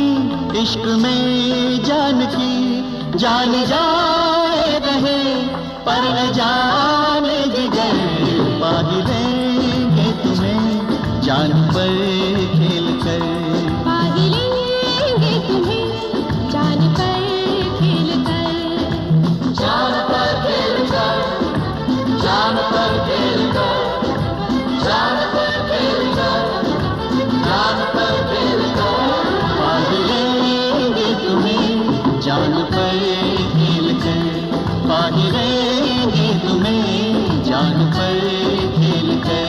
इश्क में जान की जान जाए रहे, पर न जाने जिगर पा ही लेंगे तुम्हें जान पर खेल कर। पा ही लेंगे तुम्हें जान पर खेल कर। जान पर खेल कर, जान पर खेल कर, जान पर खेल कर, जान पर खेल कर। पा ही लेंगे तुम्हें जान पर खेल कर, पा ही लेंगे तुम्हें जान पर खेल कर।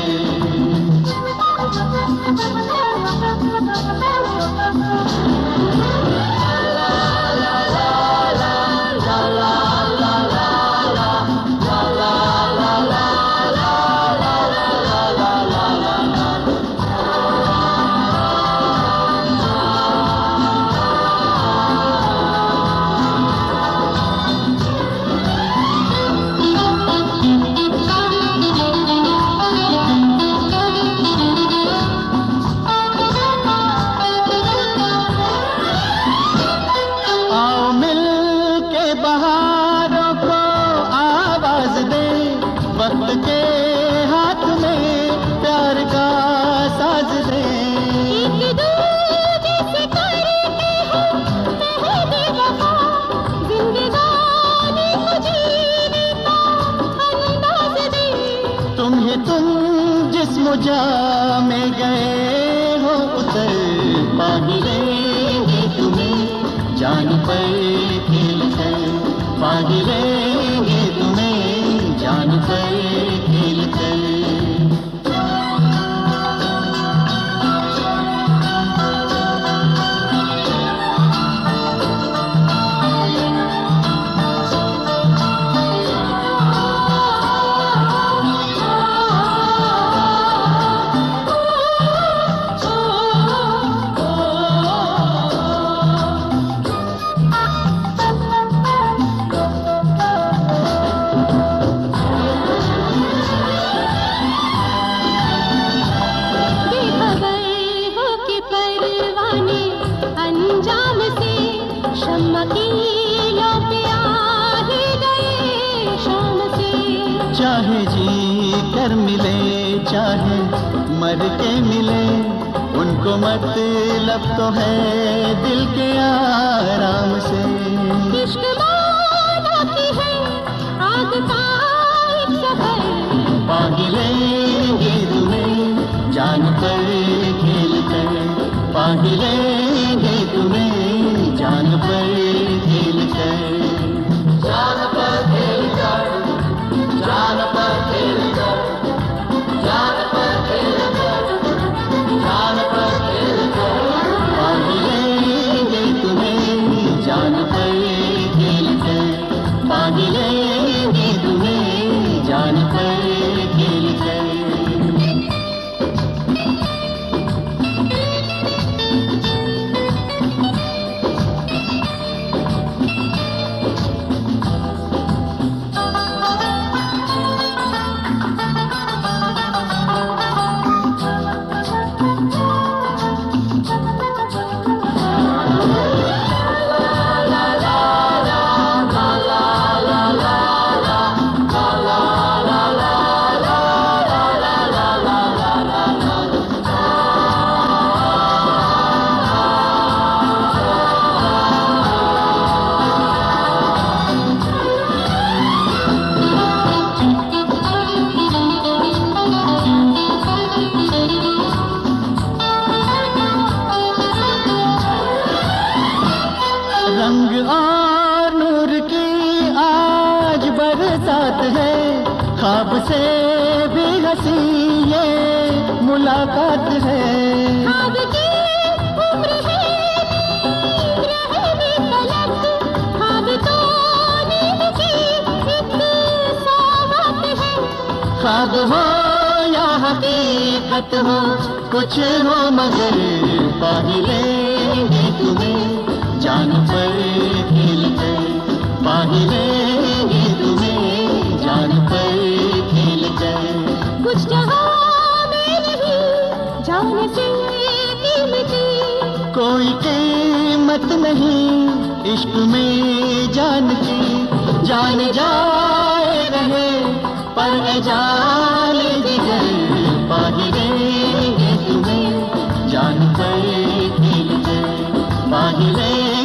वक्त के हाथ में प्यार का साज दे। एक दूजे से करते हो मेहंदी वफा, जिंदगानी को जीने का अंदाज दे। तुम जिस मुजा में गए हो उतर पा ही लेंगे तुम्हें जान पर खेल कर। पा ही लेंगे तुम्हें जान पर खेल कर। अंजाम से शम्मा की लो पे आ ही गए शाम से। चाहे जी कर मिले चाहे मर के मिले, उनको मतलब तो है दिल के आराम से। इश्क मौला की है आग का एक सफर, पा ही लेंगे तुम्हें जान पर खेल कर। पा ही लेंगे तुम्हें जान पर खेल कर। जान पर खेल कर, जान पर खेल कर, जान पर खेल कर, जान पर खेल कर। पा ही लेंगे तुम्हें जान पर खेल कर। पा ही लेंगे तुम्हें जान पर खेल कर। रंग और नूर की आज बरसात है, ख्वाब से भी हंसी ये मुलाकात है। ख्वाब की उम्र है रहने तलक, ख्वाब तो नींद की एक सौगात है। ख्वाब हो या हकीकत हो कुछ हो मगर पा ही लेंगे तुम्हें जान पर खेल कर। पा ही लेंगे तुम्हें जान पर खेल कर। कुछ जहां में नहीं जान से कीमती कोई के कीमत नहीं इश्क में जान की, जान जाए रहे पर ए जान जिगर, पा ही लेंगे तुम्हें जान पर खेल कर, पा ही लेंगे